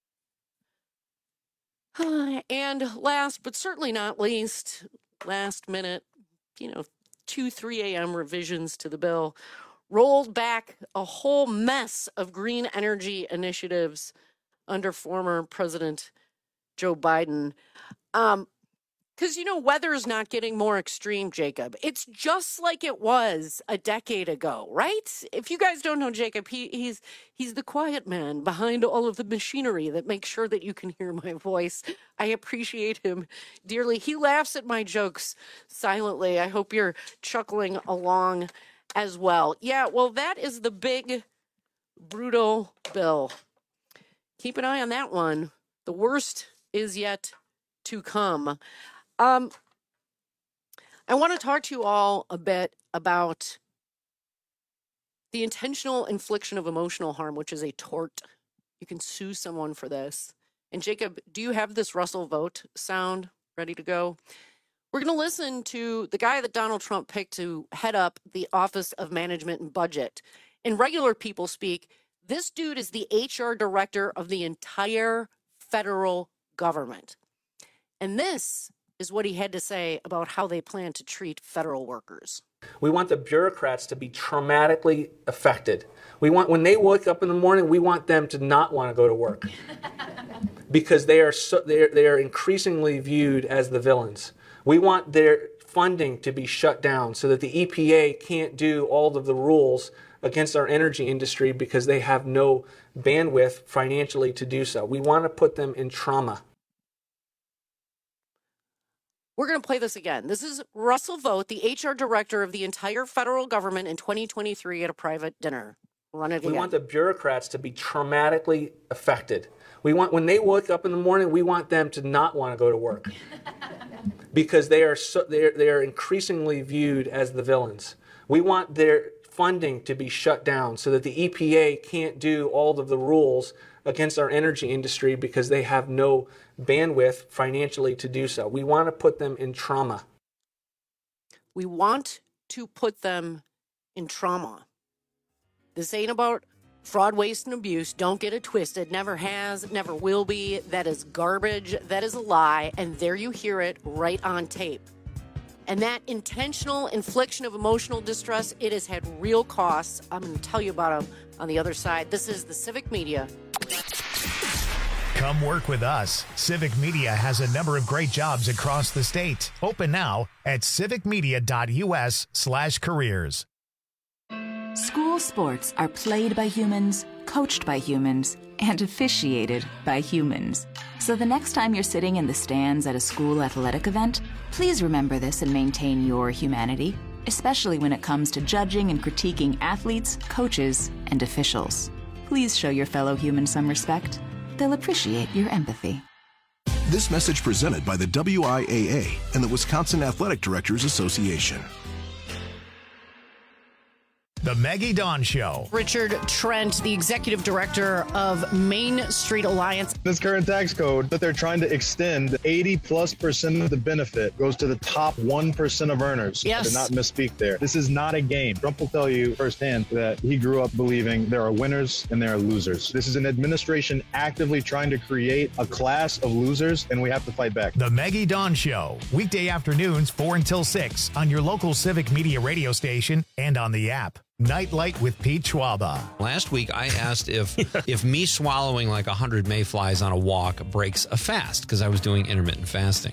And last but certainly not least, last minute, 2-3 a.m. revisions to the bill rolled back a whole mess of green energy initiatives under former President Joe Biden. Because, weather is not getting more extreme, Jacob. It's just like it was a decade ago, right? If you guys don't know Jacob, he's the quiet man behind all of the machinery that makes sure that you can hear my voice. I appreciate him dearly. He laughs at my jokes silently. I hope you're chuckling along as well. Yeah, well, that is the big, brutal bill. Keep an eye on that one. The worst is yet to come. I want to talk to you all a bit about the intentional infliction of emotional harm, which is a tort. You can sue someone for this. And Jacob, do you have this Russell Vogt sound ready to go? We're going to listen to the guy that Donald Trump picked to head up the Office of Management and Budget. In regular people speak, this dude is the HR director of the entire federal government. And this is what he had to say about how they plan to treat federal workers. We want the bureaucrats to be traumatically affected. We want, when they wake up in the morning, we want them to not want to go to work because they are increasingly viewed as the villains. We want their funding to be shut down so that the EPA can't do all of the rules against our energy industry because they have no bandwidth financially to do so. We want to put them in trauma. We're going to play this again. This is Russell Vogt, the HR director of the entire federal government in 2023 at a private dinner. Run it again. We want the bureaucrats to be traumatically affected. We want, when they wake up in the morning, we want them to not want to go to work because they are increasingly viewed as the villains. We want their funding to be shut down so that the EPA can't do all of the rules against our energy industry because they have no bandwidth financially to do so. We want to put them in trauma. We want to put them in trauma. This ain't about fraud, waste, and abuse. Don't get it twisted. Never has, never will be. That is garbage. That is a lie. And there you hear it right on tape. And that intentional infliction of emotional distress, it has had real costs. I'm going to tell you about them on the other side. This is the Civic Media. Come work with us. Civic Media has a number of great jobs across the state. Open now at civicmedia.us/careers. School sports are played by humans, coached by humans, and officiated by humans. So the next time you're sitting in the stands at a school athletic event, please remember this and maintain your humanity, especially when it comes to judging and critiquing athletes, coaches, and officials. Please show your fellow humans some respect. They'll appreciate your empathy. This message presented by the WIAA and the Wisconsin Athletic Directors Association. The Maggie Dawn Show. Richard Trent, the executive director of Main Street Alliance. This current tax code that they're trying to extend, 80+% of the benefit goes to the top 1% of earners. Yes. I did not misspeak there. This is not a game. Trump will tell you firsthand that he grew up believing there are winners and there are losers. This is an administration actively trying to create a class of losers, and we have to fight back. The Maggie Dawn Show. Weekday afternoons 4 until 6 on your local Civic Media radio station and on the app. Nightlight with Pete Schwaba. Last week, I asked if me swallowing like 100 mayflies on a walk breaks a fast, because I was doing intermittent fasting.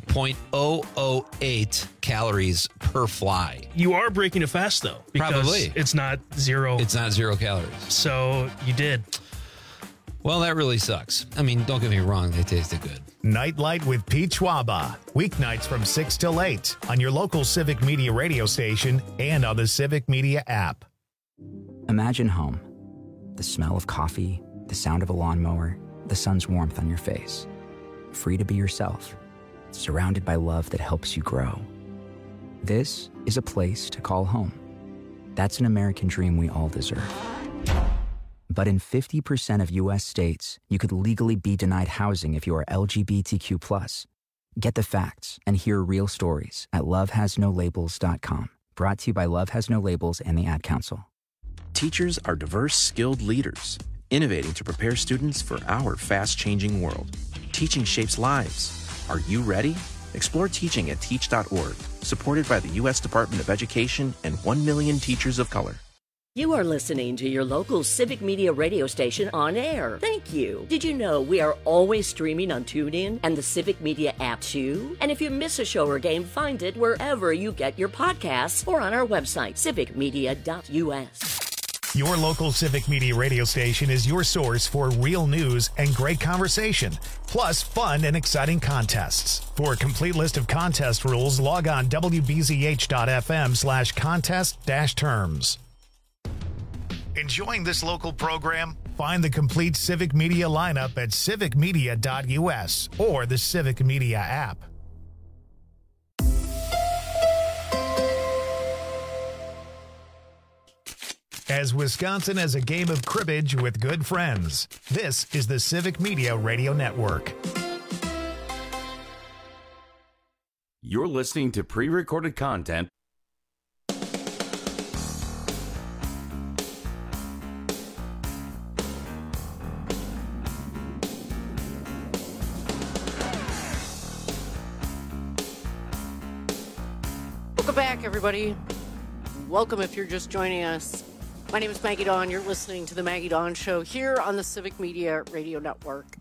0.008 calories per fly. You are breaking a fast, though. Because Probably. it's not zero. It's not 0 calories. So you did. Well, that really sucks. I mean, don't get me wrong. They tasted good. Nightlight with Pete Schwaba. Weeknights from 6 till 8 on your local Civic Media radio station and on the Civic Media app. Imagine home. The smell of coffee, the sound of a lawnmower, the sun's warmth on your face. Free to be yourself, surrounded by love that helps you grow. This is a place to call home. That's an American dream we all deserve. But in 50% of U.S. states, you could legally be denied housing if you are LGBTQ+. Get the facts and hear real stories at lovehasnolabels.com. Brought to you by Love Has No Labels and the Ad Council. Teachers are diverse, skilled leaders, innovating to prepare students for our fast-changing world. Teaching shapes lives. Are you ready? Explore teaching at teach.org, supported by the U.S. Department of Education and 1 million teachers of color. You are listening to your local Civic Media radio station on air. Thank you. Did you know we are always streaming on TuneIn and the Civic Media app too? And if you miss a show or game, find it wherever you get your podcasts or on our website, civicmedia.us. Your local Civic Media radio station is your source for real news and great conversation, plus fun and exciting contests. For a complete list of contest rules, log on wbzh.fm/contest-terms. Enjoying this local program? Find the complete Civic Media lineup at civicmedia.us or the Civic Media app. As Wisconsin has a game of cribbage with good friends, this is the Civic Media Radio Network. You're listening to pre-recorded content. Welcome back, everybody. Welcome if you're just joining us. My name is Maggie Dawn. You're listening to The Maggie Dawn Show here on the Civic Media Radio Network.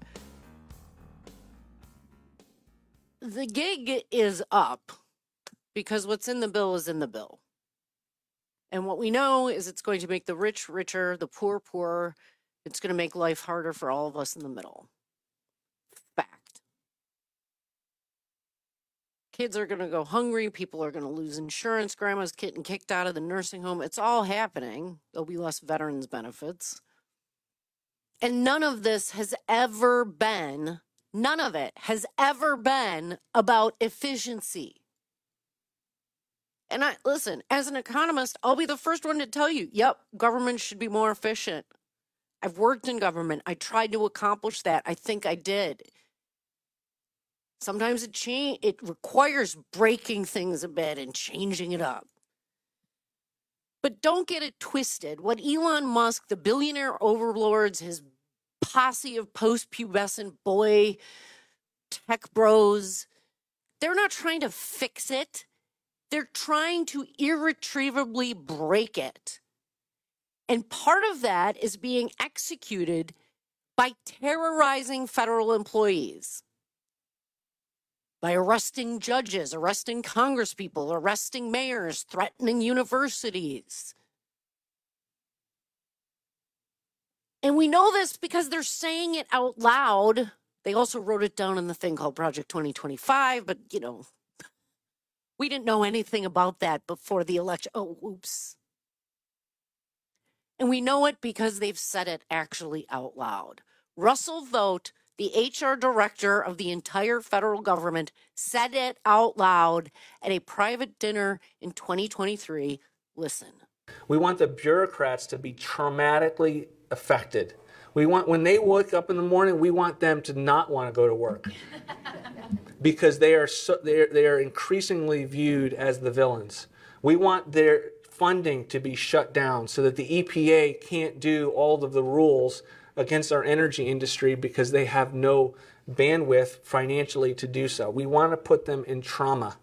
The gig is up because what's in the bill is in the bill. And what we know is it's going to make the rich richer, the poor poorer. It's going to make life harder for all of us in the middle. Fact. Kids are going to go hungry. People are going to lose insurance. Grandma's getting kicked out of the nursing home. It's all happening. There'll be less veterans benefits. And none of this has ever been, none of it has ever been about efficiency. And listen, as an economist, I'll be the first one to tell you, yep, government should be more efficient. I've worked in government. I tried to accomplish that. I think I did. Sometimes it requires breaking things a bit and changing it up. But don't get it twisted. What Elon Musk, the billionaire overlords, his posse of post-pubescent boy tech bros, they're not trying to fix it. They're trying to irretrievably break it. And part of that is being executed by terrorizing federal employees. By arresting judges, arresting congresspeople, arresting mayors, threatening universities. And we know this because they're saying it out loud. They also wrote it down in the thing called Project 2025, but, we didn't know anything about that before the election. Oh, oops. And we know it because they've said it actually out loud. Russell Vought, the HR director of the entire federal government, said it out loud at a private dinner in 2023. Listen. We want the bureaucrats to be traumatically affected. We want, when they wake up in the morning, we want them to not want to go to work because they are increasingly viewed as the villains. We want their funding to be shut down so that the EPA can't do all of the rules against our energy industry because they have no bandwidth financially to do so. We want to put them in trauma.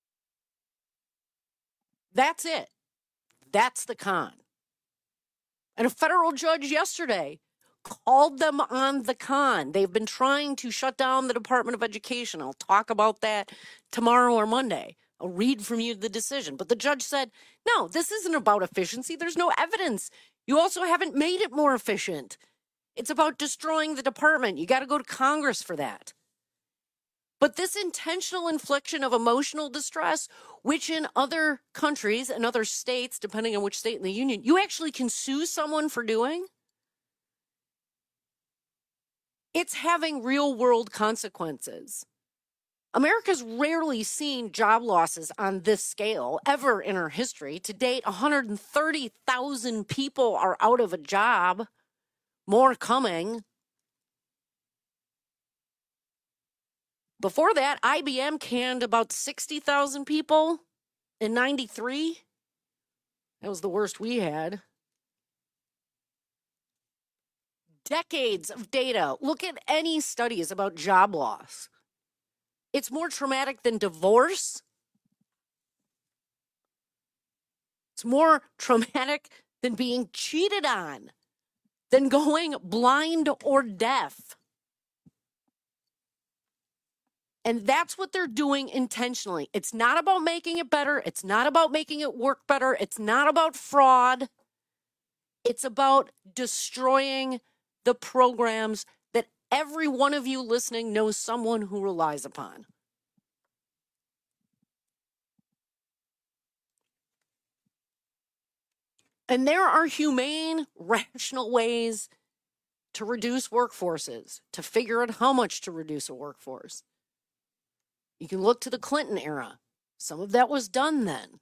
That's it. That's the con. And a federal judge yesterday called them on the con. They've been trying to shut down the Department of Education. I'll talk about that tomorrow or Monday. I'll read from you the decision. But the judge said, no, this isn't about efficiency. There's no evidence. You also haven't made it more efficient. It's about destroying the department. You got to go to Congress for that. But this intentional infliction of emotional distress, which in other countries and other states, depending on which state in the union, you actually can sue someone for doing, it's having real world consequences. America's rarely seen job losses on this scale ever in our history. To date, 130,000 people are out of a job, more coming. Before that, IBM canned about 60,000 people in 93. That was the worst we had. Decades of data. Look at any studies about job loss. It's more traumatic than divorce. It's more traumatic than being cheated on, than going blind or deaf. And that's what they're doing intentionally. It's not about making it better. It's not about making it work better. It's not about fraud. It's about destroying the programs that every one of you listening knows someone who relies upon. And there are humane, rational ways to reduce workforces, to figure out how much to reduce a workforce. You can look to the Clinton era. Some of that was done then.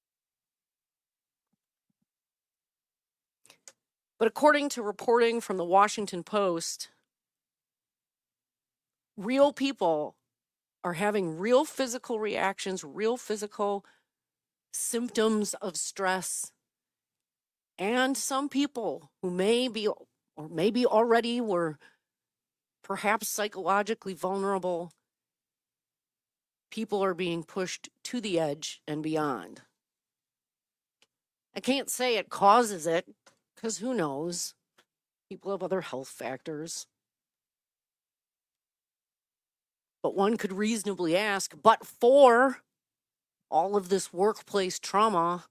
But according to reporting from the Washington Post, real people are having real physical reactions, real physical symptoms of stress. And some people who may be, or maybe already were perhaps psychologically vulnerable, people are being pushed to the edge and beyond. I can't say it causes it, because who knows? People have other health factors. But one could reasonably ask, but for all of this workplace trauma,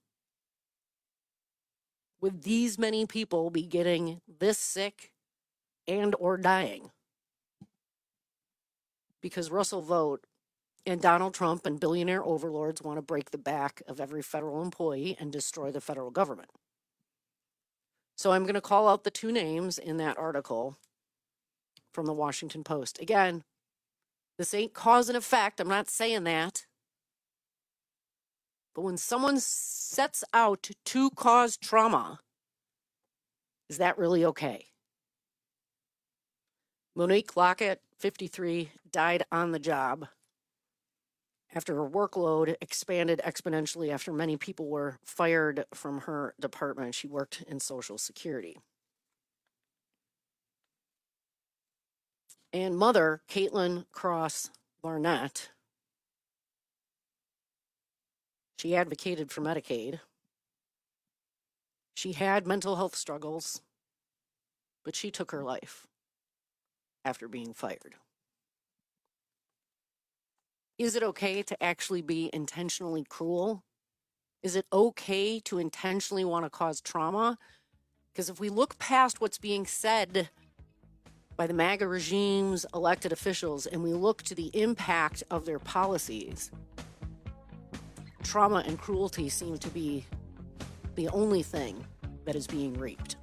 would these many people be getting this sick and or dying? Because Russell Vought and Donald Trump and billionaire overlords want to break the back of every federal employee and destroy the federal government. So I'm going to call out the two names in that article from the Washington Post. Again, this ain't cause and effect. I'm not saying that. But when someone sets out to cause trauma, is that really okay? Monique Lockett, 53, died on the job after her workload expanded exponentially after many people were fired from her department. She worked in Social Security. And mother, Caitlin Cross Barnett, she advocated for Medicaid. She had mental health struggles, but she took her life after being fired. Is it okay to actually be intentionally cruel? Is it okay to intentionally want to cause trauma? Because if we look past what's being said by the MAGA regime's elected officials and we look to the impact of their policies, trauma and cruelty seem to be the only thing that is being reaped.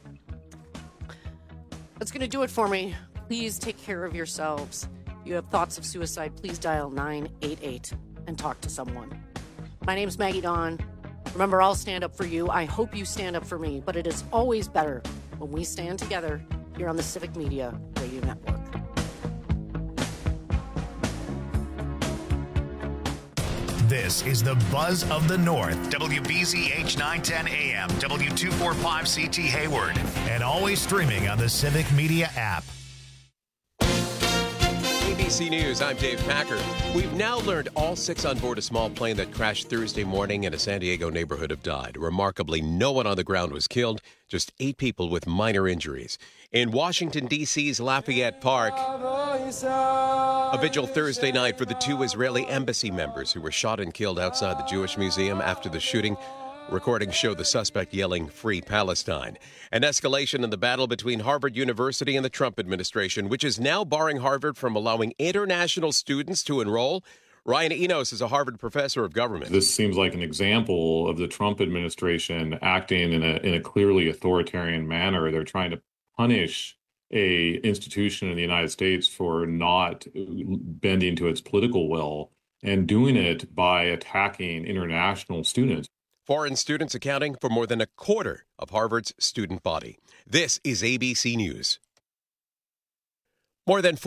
That's going to do it for me. Please take care of yourselves. If you have thoughts of suicide, please dial 988 and talk to someone. My name's Maggie Dawn. Remember, I'll stand up for you. I hope you stand up for me, but it is always better when we stand together here on the Civic Media Radio Network. This is the Buzz of the North, WBZH 910 AM, W245CT Hayward, and always streaming on the Civic Media app. ABC News, I'm Dave Packer. We've now learned all 6 on board a small plane that crashed Thursday morning in a San Diego neighborhood have died. Remarkably, no one on the ground was killed, just 8 people with minor injuries. In Washington, D.C.'s Lafayette Park, a vigil Thursday night for the 2 Israeli embassy members who were shot and killed outside the Jewish Museum after the shooting. Recordings show the suspect yelling, "Free Palestine." An escalation in the battle between Harvard University and the Trump administration, which is now barring Harvard from allowing international students to enroll. Ryan Enos is a Harvard professor of government. This seems like an example of the Trump administration acting in a clearly authoritarian manner. They're trying to punish a institution in the United States for not bending to its political will and doing it by attacking international students. Foreign students accounting for more than a quarter of Harvard's student body. This is ABC News. More than